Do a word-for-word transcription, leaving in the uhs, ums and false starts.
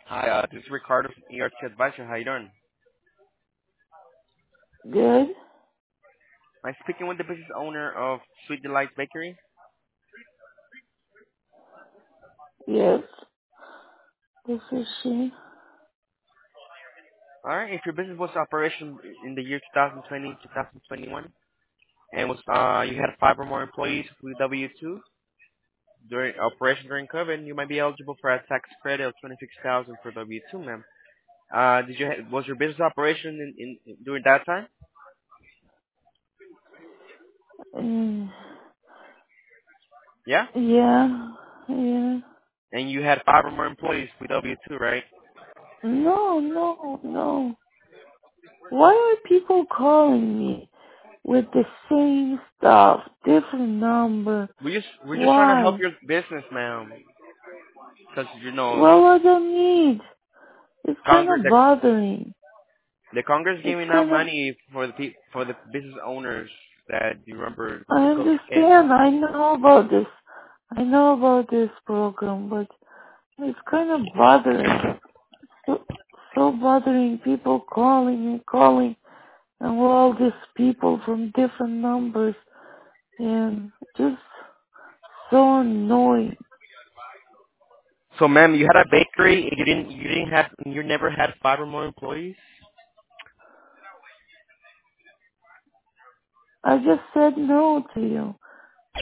Hi, uh, this is Ricardo from E R T Advisor. How you doing? Good. I'm speaking with the business owner of Sweet Delights Bakery. Yes. This is she. All right. If your business was operation in the year twenty twenty, twenty twenty-one, and was uh you had five or more employees with W two during operation during COVID, you might be eligible for a tax credit of twenty-six thousand for W two, ma'am. Uh, did you ha- was your business operation in, in in- during that time? Mm, Yeah. yeah. Yeah. And you had five or more employees with W two, right? No, no, no. Why are people calling me with the same stuff, different number? We just we're just trying to help Why? your business, ma'am, because you know Well, I don't need. It's kind Congress of bothering. The Congress It's giving out kind of. money for the pe- for the business owners that you remember I the COVID hit. understand. I know about this. I know about this program, but it's kind of bothering. So, so bothering people calling and calling and all these people from different numbers and just so annoying. So, ma'am, you had a bakery. You didn't. You didn't have. You never had five or more employees. I just said no to you.